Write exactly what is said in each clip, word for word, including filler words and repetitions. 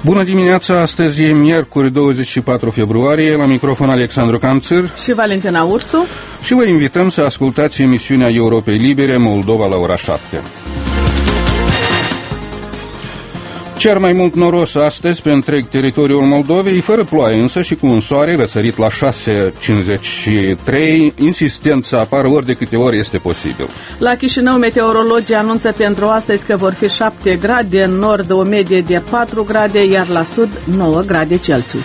Bună dimineața, astăzi e miercuri douăzeci și patru februarie, la microfon Alexandru Canțăr și Valentina Ursu și vă invităm să ascultați emisiunea Europei Libere Moldova la ora șapte. Cer mai mult noros astăzi pe întreg teritoriul Moldovei, fără ploaie însă și cu un soare răsărit la șase cincizeci și trei, insistent să apară ori de câte ori este posibil. La Chișinău, meteorologii anunță pentru astăzi că vor fi șapte grade, în nord o medie de patru grade, iar la sud nouă grade Celsius.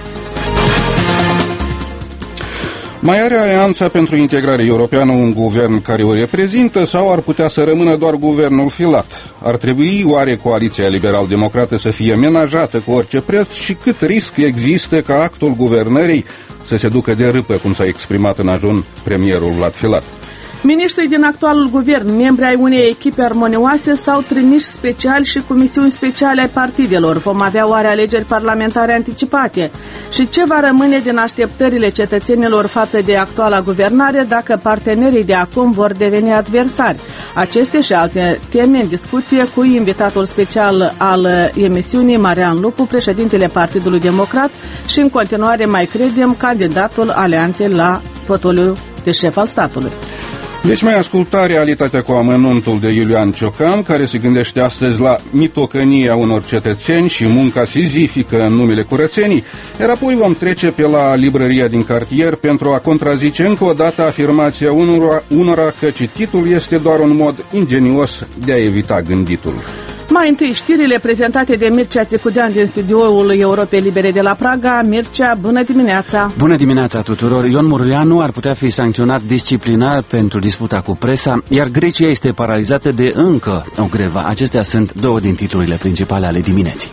Mai are Alianța pentru Integrare Europeană un guvern care o reprezintă sau ar putea să rămână doar guvernul filat? Ar trebui oare coaliția liberal-democrată să fie menajată cu orice preț și cât risc există ca actul guvernării să se ducă de râpă, cum s-a exprimat în ajun premierul Vlad Filat? Miniștrii din actualul guvern, membri ai unei echipe armonioase sau trimiși speciali și comisiuni speciale ai partidelor? Vom avea oare alegeri parlamentare anticipate? Și ce va rămâne din așteptările cetățenilor față de actuala guvernare dacă partenerii de acum vor deveni adversari? Aceste și alte teme în discuție cu invitatul special al emisiunii, Marian Lupu, președintele Partidului Democrat și în continuare, mai credem, candidatul Alianței la fotoliu de șef al statului. Deci mai asculta realitatea cu amănuntul de Iulian Ciocan, care se gândește astăzi la mitocănia unor cetățeni și munca sizifică în numele curățenii, iar apoi vom trece pe la librăria din cartier pentru a contrazice încă o dată afirmația unora, unora că cititul este doar un mod ingenios de a evita gânditul. Mai întâi, știrile prezentate de Mircea Țicudean din studioul Europei Libere de la Praga. Mircea, bună dimineața! Bună dimineața tuturor! Ion Muruianu ar putea fi sancționat disciplinar pentru disputa cu presa, iar Grecia este paralizată de încă o grevă. Acestea sunt două din titlurile principale ale dimineții.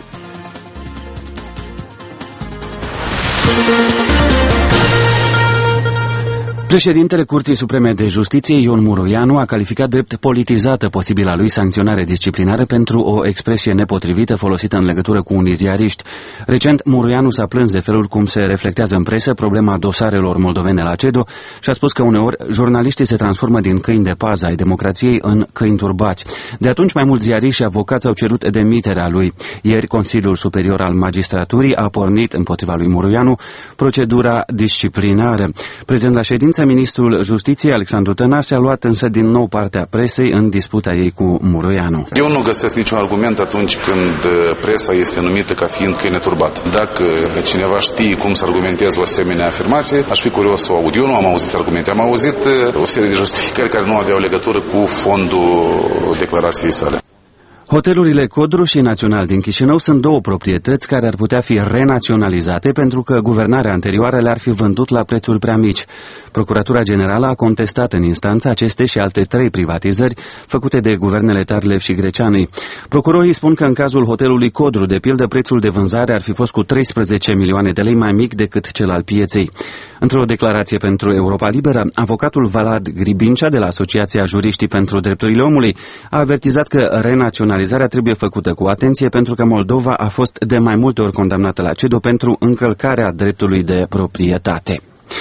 Președintele Curții Supreme de Justiție, Ion Muruianu, a calificat drept politizată posibila lui sancționare disciplinară pentru o expresie nepotrivită folosită în legătură cu unii ziariști. Recent, Muruianu s-a plâns de felul cum se reflectează în presă problema dosarelor moldovene la CEDO și a spus că uneori jurnaliștii se transformă din câini de pază ai democrației în câini turbați. De atunci, mai mulți ziariști și avocați au cerut demiterea lui. Ieri, Consiliul Superior al Magistraturii a pornit împotriva lui Muruianu procedura disciplinară. Prezent la ședință, ministrul Justiției, Alexandru Tănase, a luat însă din nou partea presei în disputa ei cu Muruianu. Eu nu găsesc niciun argument atunci când presa este numită ca fiind câine turbat. Dacă cineva știe cum să argumenteze o asemenea afirmație, aș fi curios să o aud. Eu nu am auzit argumente, am auzit o serie de justificări care nu aveau legătură cu fondul declarației sale. Hotelurile Codru și Național din Chișinău sunt două proprietăți care ar putea fi renaționalizate pentru că guvernarea anterioară le-ar fi vândut la prețuri prea mici. Procuratura Generală a contestat în instanță aceste și alte trei privatizări făcute de guvernele Tarlev și Greceanei. Procurorii spun că în cazul hotelului Codru, de pildă, prețul de vânzare ar fi fost cu treisprezece milioane de lei mai mic decât cel al pieței. Într-o declarație pentru Europa Liberă, avocatul Vlad Gribincea de la Asociația Juriștii pentru Drepturile Omului a avertizat că renaționalizarea trebuie făcută cu atenție pentru că Moldova a fost de mai multe ori condamnată la CEDO pentru încălcarea dreptului de proprietate.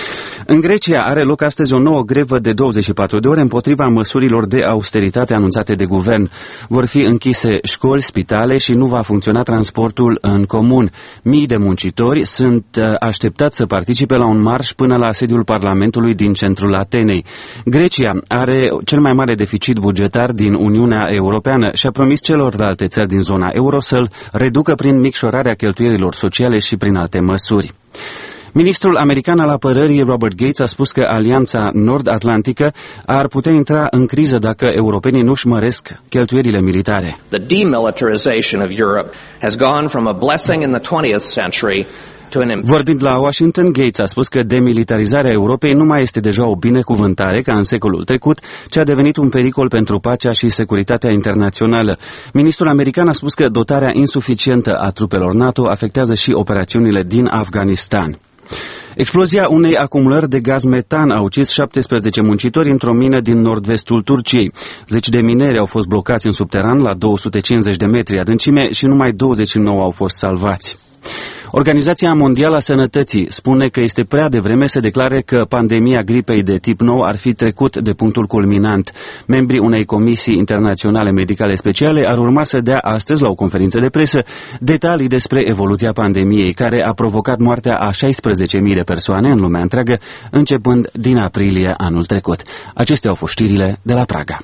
În Grecia are loc astăzi o nouă grevă de douăzeci și patru de ore împotriva măsurilor de austeritate anunțate de guvern. Vor fi închise școli, spitale și nu va funcționa transportul în comun. Mii de muncitori sunt așteptați să participe la un marș până la sediul Parlamentului din centrul Atenei. Grecia are cel mai mare deficit bugetar din Uniunea Europeană și a promis celorlalte țări din zona euro să-l reducă prin micșorarea cheltuielilor sociale și prin alte măsuri. Ministrul american al apărării Robert Gates a spus că Alianța Nord-Atlantică ar putea intra în criză dacă europenii nu-și măresc cheltuielile militare. The demilitarization of Europe has gone from a blessing in the twentieth century. Vorbind la Washington, Gates a spus că demilitarizarea Europei nu mai este deja o binecuvântare ca în secolul trecut, ci a devenit un pericol pentru pacea și securitatea internațională. Ministrul american a spus că dotarea insuficientă a trupelor NATO afectează și operațiunile din Afganistan. Explozia unei acumulări de gaz metan a ucis șaptesprezece muncitori într-o mină din nord-vestul Turciei. Zeci de mineri au fost blocați în subteran la două sute cincizeci de metri adâncime și numai douăzeci și nouă au fost salvați. Organizația Mondială a Sănătății spune că este prea devreme să declare că pandemia gripei de tip nou ar fi trecut de punctul culminant. Membrii unei comisii internaționale medicale speciale ar urma să dea astăzi, la o conferință de presă, detalii despre evoluția pandemiei, care a provocat moartea a șaisprezece mii de persoane în lumea întreagă, începând din aprilie anul trecut. Acestea au fost știrile de la Praga.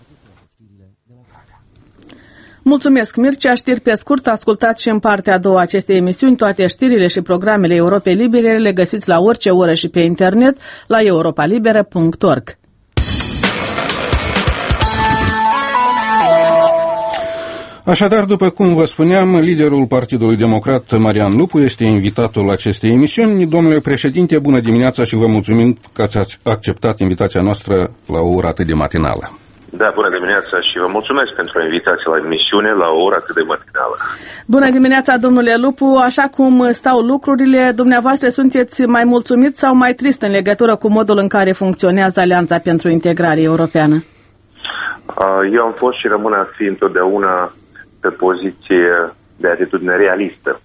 Mulțumesc, Mircea. Știri pe scurt, ascultați și în partea a doua acestei emisiuni. Toate știrile și programele Europei Libere le găsiți la orice oră și pe internet la europa liberă punct org. Așadar, după cum vă spuneam, liderul Partidului Democrat, Marian Lupu, este invitatul acestei emisiuni. Domnule președinte, bună dimineața și vă mulțumim că ați acceptat invitația noastră la o oră atât de matinală. Da, bună dimineața și vă mulțumesc pentru invitația la emisiune la o oră atât de matinală. Bună dimineața, domnule Lupu. Așa cum stau lucrurile, dumneavoastră sunteți mai mulțumit sau mai trist în legătură cu modul în care funcționează Alianța pentru Integrare Europeană? Eu am fost și rămân a fi întotdeauna pe poziție de atitudine realistă,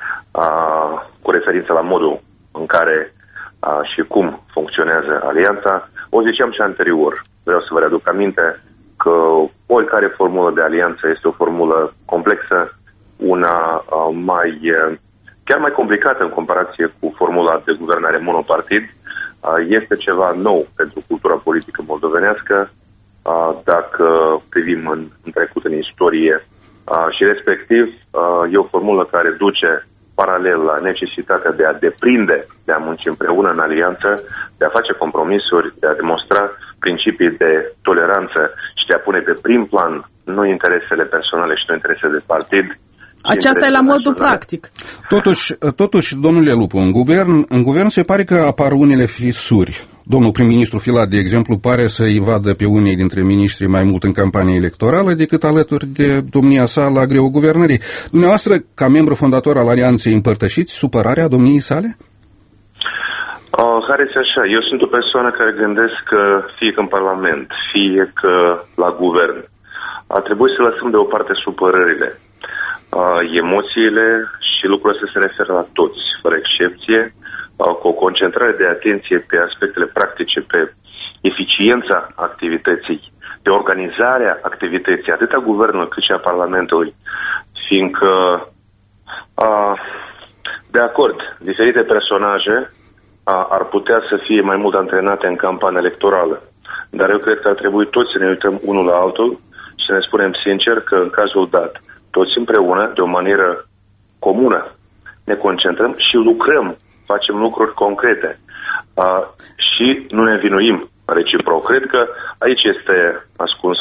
cu referință la modul în care și cum funcționează Alianța. O ziceam și anterior. Vreau să vă readuc aminte că oricare formulă de alianță este o formulă complexă, una mai, chiar mai complicată în comparație cu formula de guvernare monopartid. Este ceva nou pentru cultura politică moldovenească, dacă privim în, în trecut, în istorie, și respectiv e o formulă care duce paralel la necesitatea de a deprinde, de a munci împreună în alianță, de a face compromisuri, de a demonstra principii de toleranță și de a pune pe prim plan nu interesele personale și nu interesele de partid. Aceasta e la modul practic. Totuși, totuși, domnule Lupu, în guvern, în guvern se pare că apar unele fisuri. Domnul prim-ministru Filat, de exemplu, pare să-i vadă pe unii dintre miniștri mai mult în campanie electorală decât alături de domnia sa la greul guvernării. Dumneavoastră, ca membru fondator al Alianței, împărtășiți supărarea domniei sale? Uh, Haideți așa, eu sunt o persoană care gândesc că fie că în Parlament, fie că la guvern, ar trebui să lăsăm deoparte supărările, uh, emoțiile și lucrurile astea se referă la toți, fără excepție, cu o concentrare de atenție pe aspectele practice, pe eficiența activității, pe organizarea activității, atât a guvernului cât și a Parlamentului, fiindcă, a, de acord, diferite personaje a, ar putea să fie mai mult antrenate în campanie electorală, dar eu cred că ar trebui toți să ne uităm unul la altul și să ne spunem sincer că în cazul dat, toți împreună, de o manieră comună, ne concentrăm și lucrăm, facem lucruri concrete uh, și nu ne învinuim reciproc. Cred că aici este ascuns,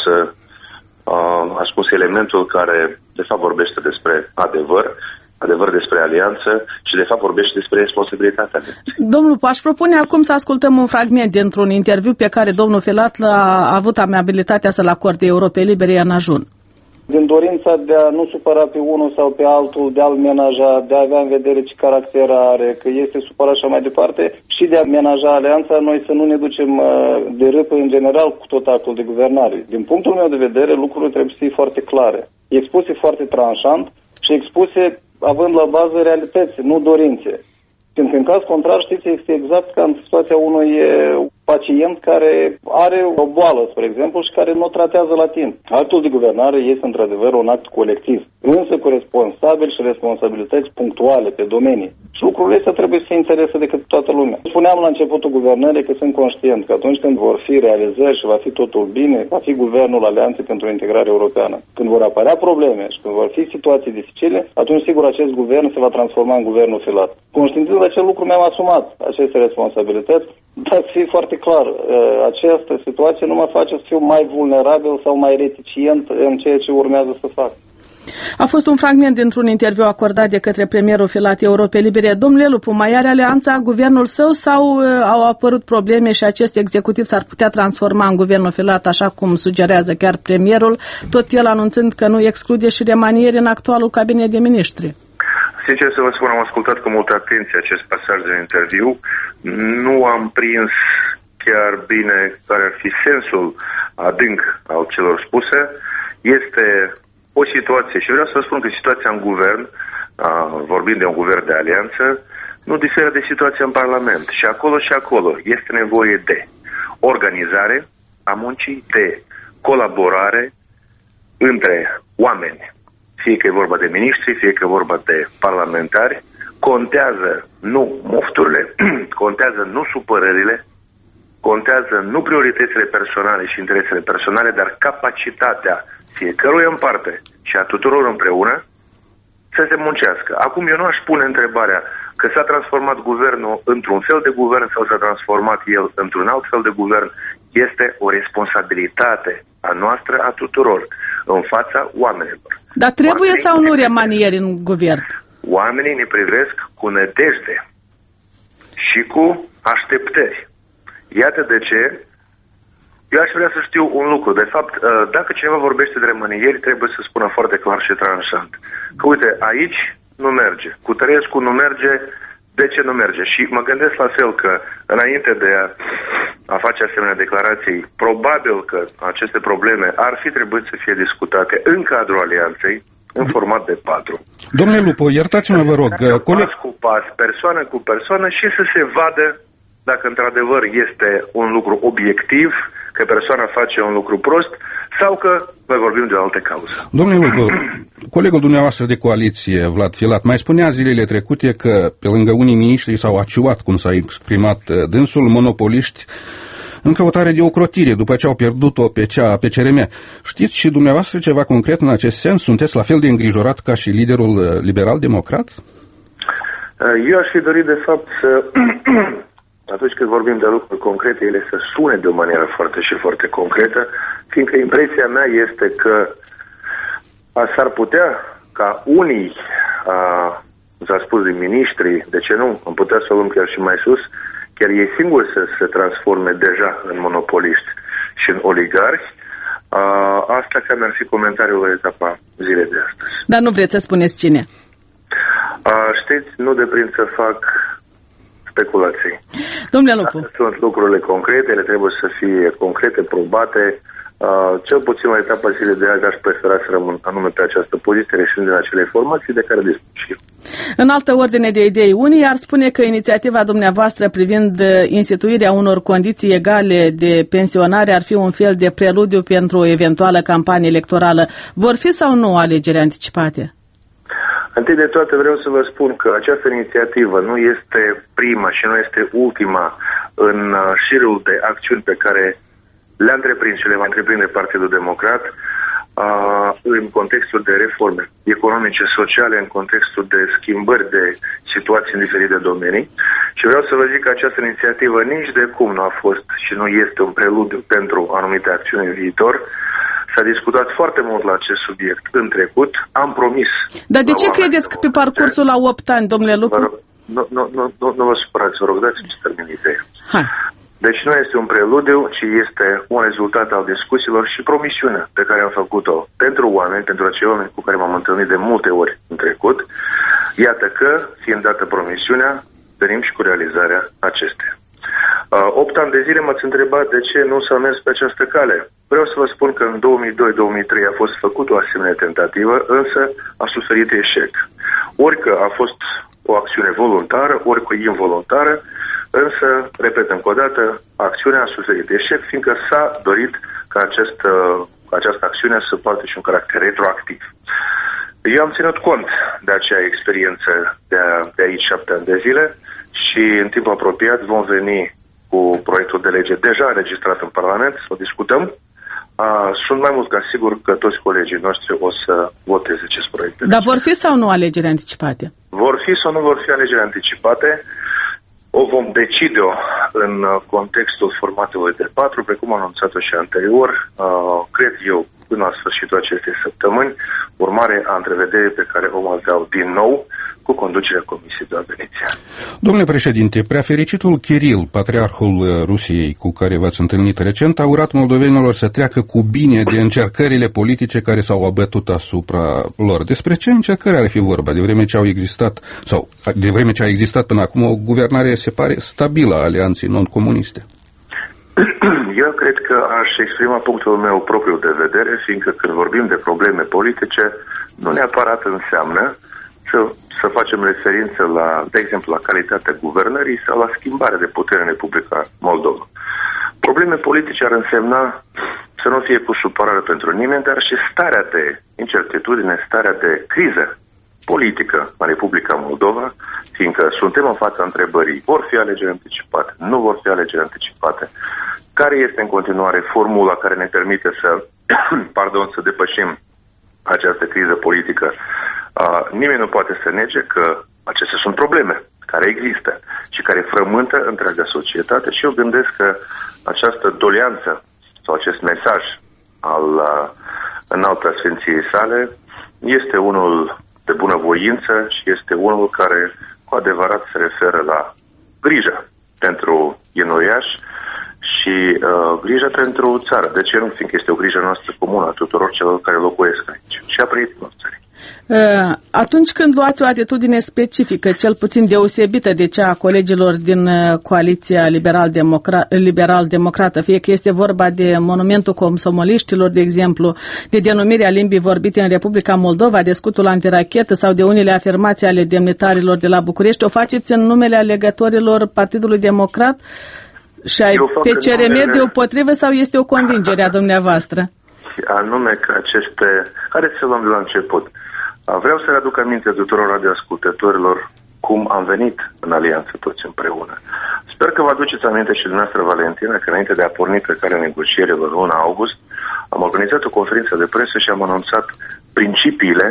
uh, ascuns elementul care de fapt vorbește despre adevăr, adevăr despre alianță și de fapt vorbește despre responsabilitatea. Domnul, aș propune acum să ascultăm un fragment dintr-un interviu pe care domnul Filat a avut amabilitatea să-l acorde Europei Libere în ajun. Din dorința de a nu supăra pe unul sau pe altul, de a-l menaja, de a avea în vedere ce caracter are, că este supărat și mai departe, și de a menaja alianța, noi să nu ne ducem de râpă în general cu tot actul de guvernare. Din punctul meu de vedere, lucrurile trebuie să fie foarte clare, expuse foarte tranșant și expuse având la bază realități, nu dorințe. Pentru că în caz contrar, știți, este exact ca în situația unui pacient care are o boală, spre exemplu, și care nu o tratează la timp. Actul de guvernare este într-adevăr un act colectiv, însă cu responsabili și responsabilități punctuale pe domenii. Și lucrurile astea trebuie să interese decât toată lumea. Spuneam la începutul guvernării că sunt conștient că atunci când vor fi realizări și va fi totul bine, va fi guvernul Alianței pentru Integrare Europeană. Când vor apărea probleme și când vor fi situații dificile, atunci sigur acest guvern se va transforma în guvernul Filat. Conștientizând acest lucru, mi-am asumat aceste responsabilități, dar să fie foarte clar, această situație nu mă face să fiu mai vulnerabil sau mai reticent în ceea ce urmează să fac. A fost un fragment dintr-un interviu acordat de către premierul Filat Europei Libere. Domnule Lupu, mai are alianța guvernul său sau au apărut probleme și acest executiv s-ar putea transforma în guvernul Filat, așa cum sugerează chiar premierul, tot el anunțând că nu exclude și remanieri în actualul cabinet de miniștri? Sincer să vă spun, am ascultat cu multă atenție acest pasaj din interviu. Nu am prins chiar bine care ar fi sensul adânc al celor spuse. Este o situație, și vreau să vă spun că situația în guvern vorbind de un guvern de alianță, nu diferă de situația în Parlament. Și acolo și acolo este nevoie de organizare a muncii, de colaborare între oameni, fie că e vorba de miniștri, fie că e vorba de parlamentari. Contează nu mofturile, contează nu supărările, contează nu prioritățile personale și interesele personale, dar capacitatea fiecăruia în parte și a tuturor împreună să se muncească. Acum eu nu aș pune întrebarea că s-a transformat guvernul într-un fel de guvern sau s-a transformat el într-un alt fel de guvern. Este o responsabilitate a noastră, a tuturor, în fața oamenilor. Dar trebuie oamenii sau nu remanieri în guvern? Oamenii ne privesc cu nădejde și cu așteptări. Iată de ce eu aș vrea să știu un lucru. De fapt, dacă cineva vorbește de remanieri, trebuie să spună foarte clar și tranșant. Că uite, aici nu merge. Cu Tărescu nu merge. De ce nu merge? Și mă gândesc la fel că înainte de a, a face asemenea declarații, probabil că aceste probleme ar fi trebuit să fie discutate în cadrul alianței, în format de patru. Domnule Lupu, iertați-mă, vă rog. Pas cu pas, persoană cu persoană și să se vadă dacă într-adevăr este un lucru obiectiv, că persoana face un lucru prost, sau că noi vorbim de o altă cauză. Domnule Lupu, colegul dumneavoastră de coaliție, Vlad Filat, mai spunea zilele trecute că pe lângă unii miniștri s-au aciuat, cum s-a exprimat dânsul, monopoliști în căutare de ocrotire după ce au pierdut-o pe cea a P C R M. Știți și dumneavoastră ceva concret în acest sens? Sunteți la fel de îngrijorat ca și liderul liberal-democrat? Eu aș fi dorit, de fapt, să atunci când vorbim de lucruri concrete, ele să sune de o manieră foarte și foarte concretă, fiindcă impresia mea este că s-ar putea ca unii, s-a spus din miniștri, de ce nu, am putea să o luăm chiar și mai sus, chiar ei singuri să se transforme deja în monopoliști și în oligarhi. Asta cam ar fi comentariul la etapa zilei de astăzi. Dar nu vreți să spuneți cine? Știți, nu deprind să fac speculații. Domnule Lupu. Astea sunt lucrurile concrete, ele trebuie să fie concrete, probate. Uh, cel puțin la etapa zilei de azi aș prefera să rămân anume pe această poziție, reșind din acele informații de care dispun și eu. În altă ordine de idei, unii ar spune că inițiativa dumneavoastră privind instituirea unor condiții egale de pensionare ar fi un fel de preludiu pentru o eventuală campanie electorală. Vor fi sau nu alegeri anticipate? Întâi de toate vreau să vă spun că această inițiativă nu este prima și nu este ultima în șirul de acțiuni pe care le-a întreprins și le va întreprinde Partidul Democrat în contextul de reforme economice, sociale, în contextul de schimbări de situații în diferite domenii. Și vreau să vă zic că această inițiativă nici de cum nu a fost și nu este un preludiu pentru anumite acțiuni în viitor. S-a discutat foarte mult la acest subiect în trecut. Am promis. Dar de ce credeți că pe parcursul la opt ani, domnule Lupu? Nu, nu, nu, nu, nu vă supărați, vă rog, dați-mi să termin ideea. Hai. Deci nu este un preludiu, ci este un rezultat al discuțiilor și promisiunea pe care am făcut-o pentru oameni, pentru acei oameni cu care m-am întâlnit de multe ori în trecut. Iată că, fiind dată promisiunea, venim și cu realizarea acesteia. Opt ani de zile m-ați întrebat de ce nu s-a mers pe această cale. Vreau să vă spun că în două mii doi două mii trei a fost făcut o asemenea tentativă, însă a suferit eșec. Ori că a fost o acțiune voluntară, ori că involuntară, însă, repet încă o dată, acțiunea a suferit eșec, fiindcă s-a dorit ca această, această acțiune să poată și un caracter retroactiv. Eu am ținut cont de acea experiență de, a, de aici șapte ani de zile și în timp apropiat vom veni cu proiectul de lege deja înregistrat în Parlament, să o discutăm. Sunt mai mult ca sigur că toți colegii noștri o să voteze acest proiect. Dar vor fi sau nu alegeri anticipate? Vor fi sau nu vor fi alegeri anticipate? O vom decide-o în contextul formatului de patru, precum am anunțat-o și anterior, cred eu, până la sfârșitul acestei săptămâni, urmare a întrevederii pe care o aveau din nou cu conducerea Comisiei de la Veneția. Domnule președinte, preafericitul Kiril, patriarhul Rusiei cu care v-ați întâlnit recent, a urat moldovenilor să treacă cu bine de încercările politice care s-au abătut asupra lor. Despre ce încercări ar fi vorba, de vreme ce au existat, sau de vreme ce a existat până acum o guvernare, se pare, stabilă a alianței non-comuniste? Eu cred că aș exprima punctul meu propriu de vedere, fiindcă când vorbim de probleme politice, nu neapărat înseamnă să, să facem referință la, de exemplu, la calitatea guvernării sau la schimbarea de putere în Republica Moldova. Probleme politice ar însemna să nu fie cu supărare pentru nimeni, dar și starea de incertitudine, starea de criză politică în Republica Moldova, fiindcă suntem în fața întrebării, vor fi alegeri anticipate, nu vor fi alegeri anticipate, care este în continuare formula care ne permite să, pardon, să depășim această criză politică. Uh, nimeni nu poate să nege că acestea sunt probleme care există și care frământă întreaga societate și eu gândesc că această doleanță sau acest mesaj al uh, înalta Sfinției sale este unul de bunăvoință și este unul care cu adevărat se referă la grijă pentru ienuiași și uh, grijă pentru țară. De ce nu? Fiindcă este o grijă noastră comună a tuturor celor care locuiesc aici și a prietenilor țării. Atunci când luați o atitudine specifică, cel puțin deosebită de cea a colegilor din coaliția liberal-democrată, liberal-democrată, fie că este vorba de monumentul comsomoliștilor, de exemplu, de denumirea limbii vorbite în Republica Moldova, de scutul antirachetă sau de unele afirmații ale demnitarilor de la București, o faceți în numele alegătorilor Partidului Democrat și ai P C R M deopotrivă sau este o convingere a dumneavoastră? Anume că aceste... Haideți să luăm de la început. Vreau să readuc aminte tuturor radioascultătorilor cum am venit în alianță toți împreună. Sper că vă aduceți aminte și dumneavoastră, Valentina, că înainte de a porni pe calea negocierilor în luna august, am organizat o conferință de presă și am anunțat principiile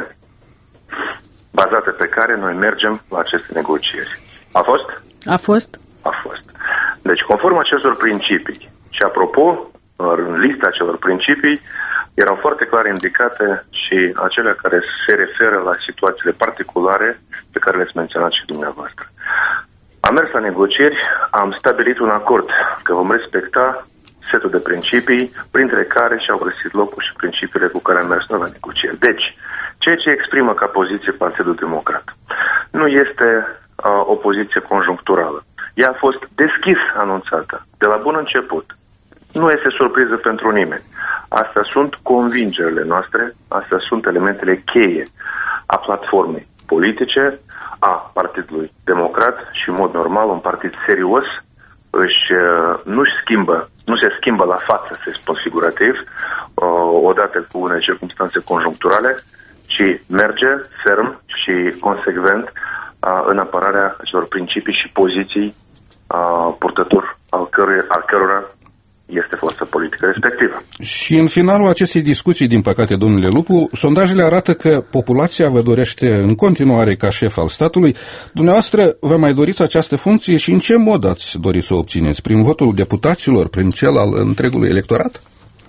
bazate pe care noi mergem la aceste negocieri. A fost? A fost. A fost. Deci, conform acestor principii, și apropo, în lista acelor principii, erau foarte clar indicate și acelea care se referă la situațiile particulare pe care le-ați menționat și dumneavoastră. Am mers la negocieri, am stabilit un acord că vom respecta setul de principii, printre care și-au găsit locul și principiile cu care am mers noi la negocieri. Deci, ceea ce exprimă ca poziție Partidul Democrat nu este uh, o poziție conjuncturală. Ea a fost deschis anunțată de la bun început. Nu este surpriză pentru nimeni. Astea sunt convingerile noastre, astea sunt elementele cheie a platformei politice, a Partidului Democrat și, în mod normal, un partid serios își, nu-și schimbă, nu se schimbă la față, să spun figurativ, odată cu unele circunstanțe conjuncturale, ci merge ferm și consecvent în apărarea acelor principii și poziții purtător al, căruia, al cărora este forța politică respectivă. Și în finalul acestei discuții, din păcate, domnule Lupu, sondajele arată că populația vă dorește în continuare ca șef al statului. Dumneavoastră vă mai doriți această funcție și în ce mod ați dori să o obțineți? Prin votul deputaților, prin cel al întregului electorat?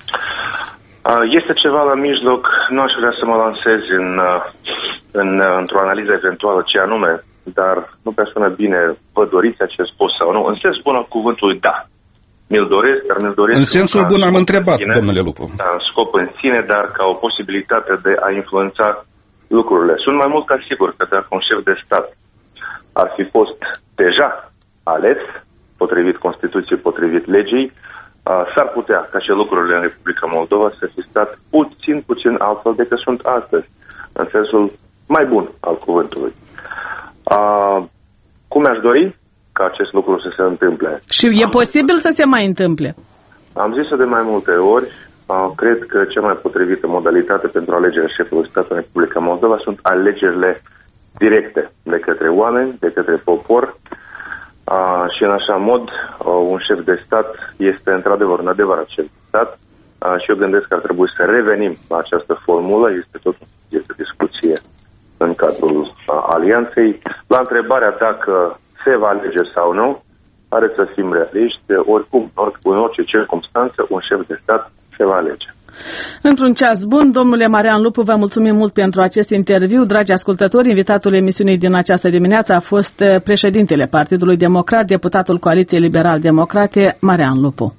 Este ceva la mijloc. Nu aș vrea să mă lansez în, în, într-o analiză eventuală ce anume, dar nu prea sună bine, vă doriți acest post sau nu. În sens bun al cuvântului, da. Mi-l doresc, dar mi-l doresc... În sensul bun am întrebat, sine, domnule Lupu. Da, în scop în sine, dar ca o posibilitate de a influența lucrurile. Sunt mai mult ca sigur că dacă un șef de stat ar fi fost deja ales, potrivit Constituției, potrivit legii, s-ar putea ca și lucrurile în Republica Moldova să fi stat puțin, puțin altfel decât sunt astăzi, în sensul mai bun al cuvântului. A, cum mi-aș dori ca acest lucru să se întâmple? Și e posibil să se mai întâmple? Am zis-o de mai multe ori. Uh, cred că cea mai potrivită modalitate pentru alegerea șefului stat în Republica Moldova sunt alegerile directe de către oameni, de către popor. Uh, și în așa mod, uh, un șef de stat este într-adevăr un adevărat șef de stat. Uh, și eu gândesc că ar trebui să revenim la această formulă. Este tot este discuție în cadrul uh, alianței. La întrebarea dacă se va alege sau nu, are să fim realiști, oricum, oricum, în orice circunstanță, un șef de stat se va alege. Într-un ceas bun, domnule Marian Lupu, vă mulțumim mult pentru acest interviu. Dragi ascultători, invitatul emisiunii din această dimineață a fost președintele Partidului Democrat, deputatul Coaliției Liberal-Democrate, Marian Lupu.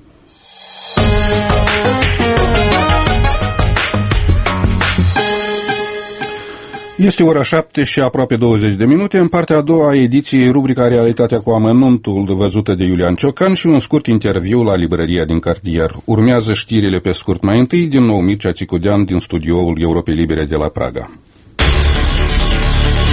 Este ora șapte și aproape douăzeci de minute. În partea a doua a ediției, rubrica Realitatea cu amănuntul, văzută de Iulian Ciocan și un scurt interviu la librăria din cartier. Urmează știrile pe scurt. Mai întâi, din nou, Mircea Țicudean din studioul Europei Libere de la Praga.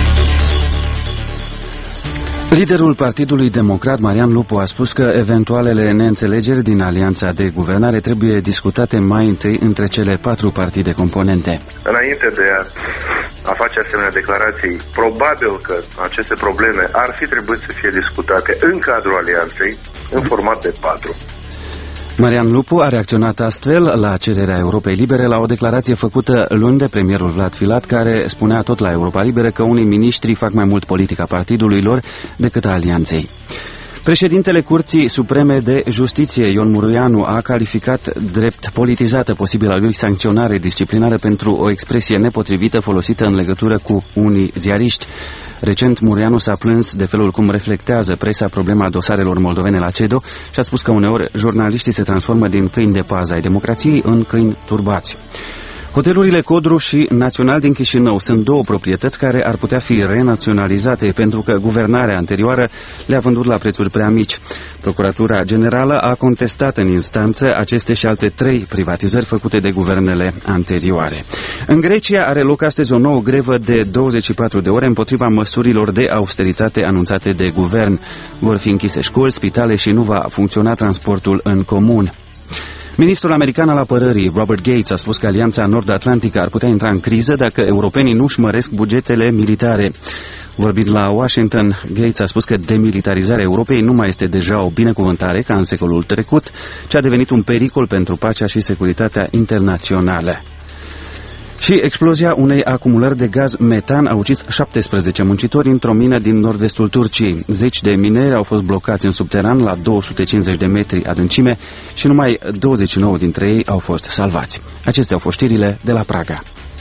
Liderul Partidului Democrat, Marian Lupu, a spus că eventualele neînțelegeri din alianța de guvernare trebuie discutate mai întâi între cele patru partide componente. Înainte de a, a face asemenea declarații, probabil că aceste probleme ar fi trebuit să fie discutate în cadrul alianței, în format de patru. Marian Lupu a reacționat astfel la cererea Europei Libere la o declarație făcută luni de premierul Vlad Filat, care spunea tot la Europa Liberă că unii miniștri fac mai mult politica partidului lor decât a alianței. Președintele Curții Supreme de Justiție, Ion Mureanu, a calificat drept politizată posibila lui sancționare disciplinară pentru o expresie nepotrivită folosită în legătură cu unii ziariști. Recent, Mureanu s-a plâns de felul cum reflectează presa problema dosarelor moldovene la C E D O și a spus că uneori jurnaliștii se transformă din câini de pază ai democrației în câini turbați. Hotelurile Codru și Național din Chișinău sunt două proprietăți care ar putea fi renaționalizate pentru că guvernarea anterioară le-a vândut la prețuri prea mici. Procuratura Generală a contestat în instanță aceste și alte trei privatizări făcute de guvernele anterioare. În Grecia are loc astăzi o nouă grevă de douăzeci și patru de ore împotriva măsurilor de austeritate anunțate de guvern. Vor fi închise școli, spitale și nu va funcționa transportul în comun. Ministrul american al apărării, Robert Gates, a spus că Alianța Nord-Atlantică ar putea intra în criză dacă europenii nu-și măresc bugetele militare. Vorbind la Washington, Gates a spus că demilitarizarea Europei nu mai este deja o binecuvântare ca în secolul trecut, ci a devenit un pericol pentru pacea și securitatea internațională. Și explozia unei acumulări de gaz metan a ucis șaptesprezece muncitori într-o mină din nord-vestul Turciei. Zeci de mineri au fost blocați în subteran la două sute cincizeci de metri adâncime și numai douăzeci și nouă dintre ei au fost salvați. Acestea au fost știrile de la Praga.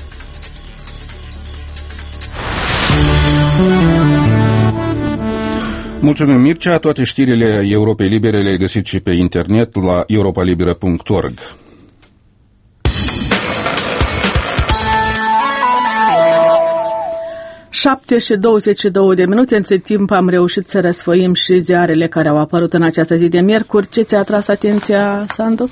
Mulțumim, Mircea. Toate știrile Europei Libere le găsiți și pe internet la europa liberă punct org. șapte și douăzeci și două de minute. Între timp am reușit să răsfoim și ziarele care au apărut în această zi de miercuri. Ce ți-a atras atenția, Sandu?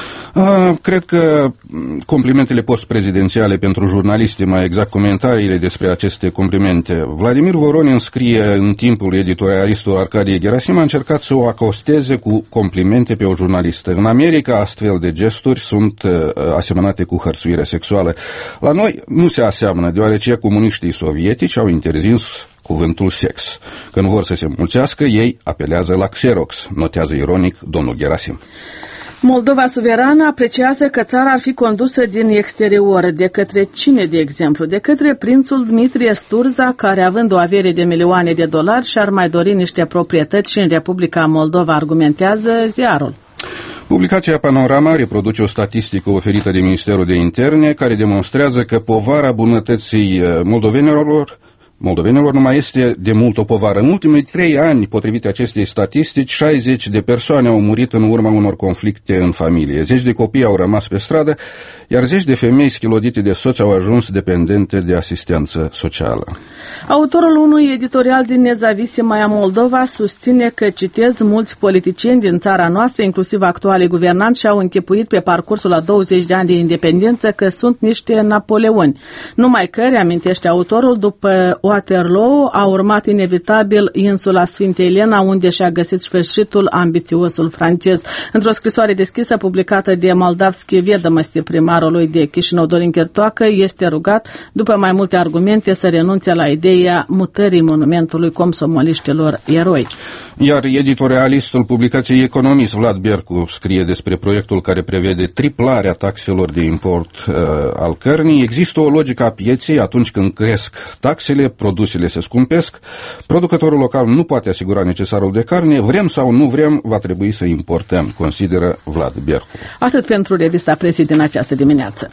Uh, cred că complimentele post-prezidențiale pentru jurnaliști, mai exact comentariile despre aceste complimente. Vladimir Voronin scrie în timpul editorialistul Arcadie Gerasim a încercat să o acosteze cu complimente pe o jurnalistă. În America astfel de gesturi sunt uh, asemănate cu hărțuire sexuală. La noi nu se aseamănă, deoarece comuniștii sovietici au interzis cuvântul sex. Când vor să se mulțească, ei apelează la Xerox, notează ironic domnul Gerasim. Moldova suverană apreciază că țara ar fi condusă din exterior. De către cine, de exemplu? De către prințul Dmitrie Sturza, care, având o avere de milioane de dolari, și-ar mai dori niște proprietăți și în Republica Moldova, argumentează ziarul. Publicația Panorama reproduce o statistică oferită de Ministerul de Interne care demonstrează că povara bunătății moldovenilor Moldovenilor nu mai este de mult o povară. În ultimii trei ani, potrivit acestei statistici, șaizeci de persoane au murit în urma unor conflicte în familie. Zeci de copii au rămas pe stradă, iar zeci de femei schilodite de soți au ajuns dependente de asistență socială. Autorul unui editorial din Nezavisima Moldova susține că, citez, mulți politicieni din țara noastră, inclusiv actualii guvernanți, și-au închipuit pe parcursul a douăzeci de ani de independență că sunt niște napoleoni. Numai că, reamintește autorul, după Waterloo a urmat inevitabil insula Sfinte Elena, unde și-a găsit sfârșitul ambițiosul francez. Într-o scrisoare deschisă publicată de Moldavski Vedomosti, primarului de Chișinău, Dorin Chertoacă, este rugat, după mai multe argumente, să renunțe la ideea mutării monumentului comsomoliștilor eroi. Iar editorialistul publicației Economist, Vlad Bercu, scrie despre proiectul care prevede triplarea taxelor de import uh, al cărnii. Există o logică a pieței: atunci când cresc taxele, produsele se scumpesc, producătorul local nu poate asigura necesarul de carne, vrem sau nu vrem, va trebui să importăm, consideră Vlad Bercu. Atât pentru revista Presii din această dimineață.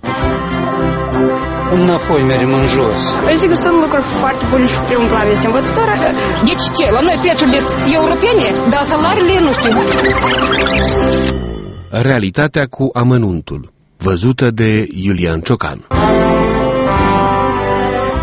Înapoi mergem în jos. Păi sigur, sunt lucruri foarte bune și primul plan este învățătoarea. Deci ce? La noi prețurile sunt europene, dar salariile nu știu. Realitatea cu amănuntul, văzută de Iulian Ciocan.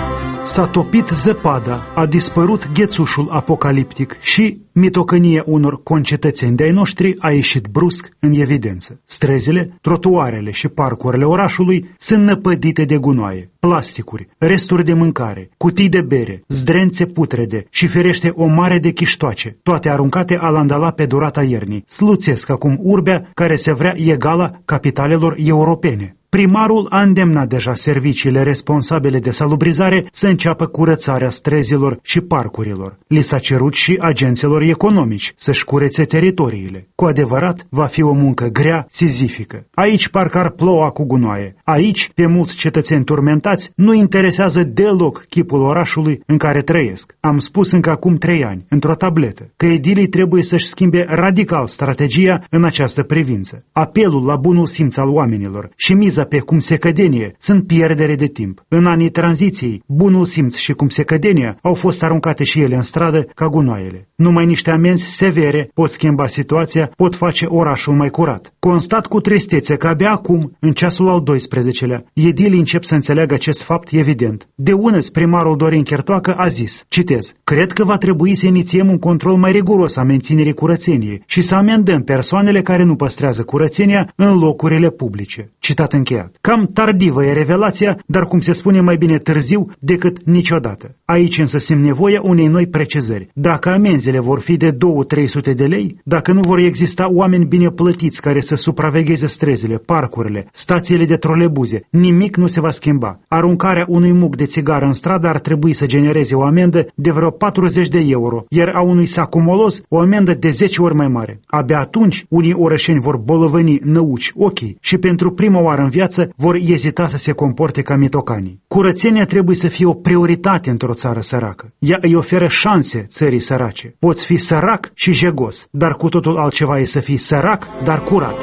S-a topit zăpada, a dispărut ghețușul apocaliptic și mitocănia unor concetățeni de-ai noștri a ieșit brusc în evidență. Străzile, trotuarele și parcurile orașului sunt năpădite de gunoaie, plasticuri, resturi de mâncare, cutii de bere, zdrențe putrede și ferește o mare de chiștoace, toate aruncate alandala pe durata iernii. Sluțesc acum urbea care se vrea egala capitalelor europene. Primarul a îndemnat deja serviciile responsabile de salubrizare să înceapă curățarea străzilor și parcurilor. Li s-a cerut și agenților economici să-și curețe teritoriile. Cu adevărat, va fi o muncă grea, sizifică. Aici parcă ar ploua cu gunoaie. Aici, pe mulți cetățeni turmentați, nu interesează deloc chipul orașului în care trăiesc. Am spus încă acum trei ani, într-o tabletă, că edilii trebuie să-și schimbe radical strategia în această privință. Apelul la bunul simț al oamenilor și miza pe cumsecădenie sunt pierdere de timp. În anii tranziției, bunul simț și cumsecădenia au fost aruncate și ele în stradă ca gunoaiele. Numai niște amenzi severe pot schimba situația, pot face orașul mai curat. Constat cu tristețe că abia acum, în ceasul al doisprezecelea, edilii încep să înțeleagă acest fapt evident. De unăți, primarul Dorin Chertoacă a zis, citez, cred că va trebui să inițiem un control mai riguros a menținerii curățeniei și să amendăm persoanele care nu păstrează curățenia în locurile publice. Citat încheiat. Cam tardivă e revelația, dar cum se spune mai bine târziu decât niciodată. Aici însă simt nevoia unei noi precizări. Dacă amenzile vor fi de două-trei sute de lei, dacă nu vor exista oameni bine plătiți care să supravegheze străzile, parcurile, stațiile de trolebuze, nimic nu se va schimba. Aruncarea unui muc de țigară în stradă ar trebui să genereze o amendă de vreo patruzeci de euro, iar a unui sac molos o amendă de zece ori mai mare. Abia atunci, unii orășeni vor bolovăni năuci ochii și pentru prima oară în viață vor ezita să se comporte ca mitocanii. Curățenia trebuie să fie o prioritate într-o țară săracă. Ea îi oferă șanse țării sărace. Poți fi sărac și jegos, dar cu totul altceva e să fii sărac, dar curat.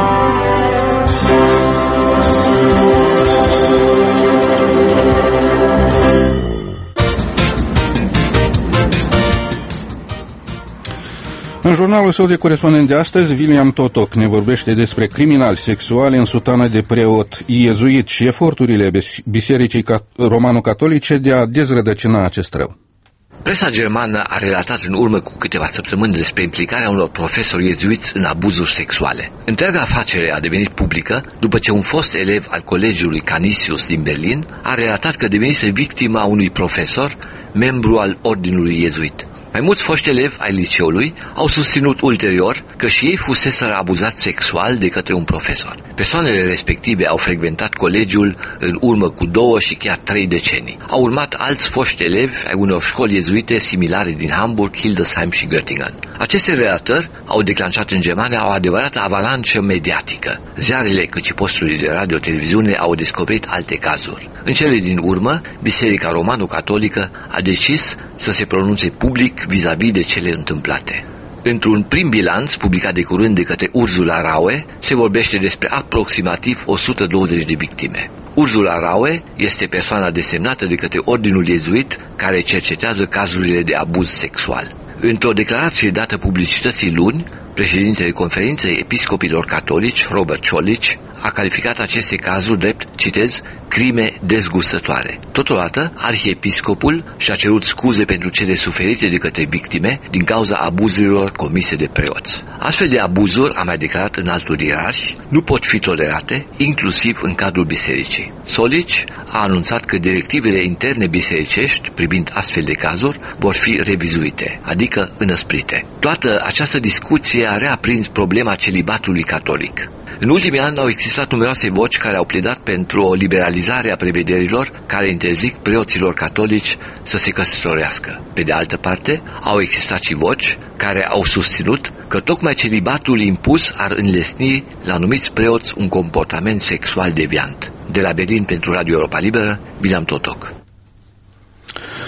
În jurnalul său de corespondent de astăzi, William Totoc ne vorbește despre criminali sexuali în sutană de preot iezuit și eforturile Bisericii Romano-Catolice de a dezrădăcina acest rău. Presa germană a relatat în urmă cu câteva săptămâni despre implicarea unor profesori iezuiți în abuzuri sexuale. Întreaga afacere a devenit publică după ce un fost elev al colegiului Canisius din Berlin a relatat că devenise victima unui profesor, membru al ordinului iezuit. Mai mulți foști elevi ai liceului au susținut ulterior că și ei fuseseră abuzați sexual de către un profesor. Persoanele respective au frecventat colegiul în urmă cu două și chiar trei decenii. Au urmat alți foști elevi ai unor școli iezuite similare din Hamburg, Hildesheim și Göttingen. Aceste relatări au declanșat în Germania o adevărată avalanșă mediatică. Ziarele cât și posturile de radio-televiziune au descoperit alte cazuri. În cele din urmă, Biserica Romano-Catolică a decis să se pronunțe public vis-a-vis de cele întâmplate. Într-un prim bilanț publicat de curând de către Ursula Raue, se vorbește despre aproximativ o sută douăzeci de victime. Ursula Raue este persoana desemnată de către ordinul iezuit care cercetează cazurile de abuz sexual. Într-o declarație dată publicității luni, președintele Conferinței Episcopilor Catolici, Robert Ciolici, a calificat aceste cazuri drept, citez, crime dezgustătoare. Totodată, arhiepiscopul și-a cerut scuze pentru cele suferite de către victime din cauza abuzurilor comise de preoți. Astfel de abuzuri, a mai declarat în altul ierarhi, nu pot fi tolerate, inclusiv în cadrul bisericii. Solici a anunțat că directivele interne bisericești privind astfel de cazuri vor fi revizuite, adică înăsprite. Toată această discuție a reaprins problema celibatului catolic. În ultimii ani au existat numeroase voci care au pledat pentru o liberalizare a prevederilor care interzic preoților catolici să se căsătorească. Pe de altă parte, au existat și voci care au susținut că tocmai celibatul impus ar înlesni la anumiți preoți un comportament sexual deviant. De la Berlin pentru Radio Europa Liberă, William Totoc.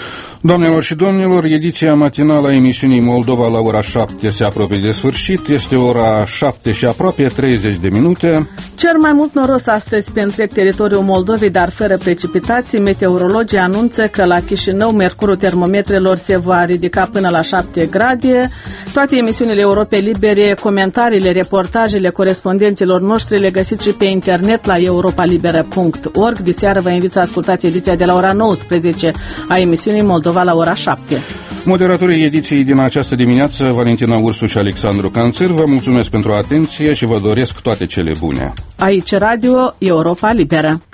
Doamnelor și domnilor, ediția matinală a emisiunii Moldova la ora șapte se apropie de sfârșit. Este ora șapte și aproape treizeci de minute. Cer mai mult noros astăzi pe întreg teritoriul Moldovei, dar fără precipitații. Meteorologii anunță că la Chișinău mercurul termometrelor se va ridica până la șapte grade. Toate emisiunile Europei Libere, comentariile, reportajele corespondenților noștri le găsiți și pe internet la europa liberă punct org. Diseară vă invit să ascultați ediția de la ora nouăsprezece a emisiunii Moldova la ora șapte. Moderatorii ediției din această dimineață, Valentina Ursu și Alexandru Canțir, vă mulțumesc pentru atenție și vă doresc toate cele bune. Aici Radio Europa Liberă.